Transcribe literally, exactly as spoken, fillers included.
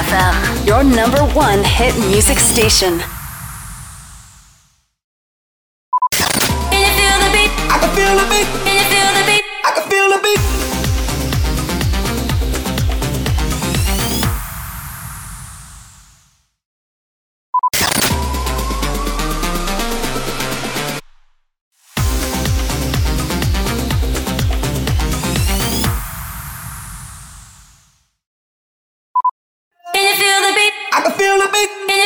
F M, your number one hit music station. Can you feel the beat? I can feel the beat. Can you feel the beat? I can feel the beat. Can you feel the beat? I can feel the beat. Can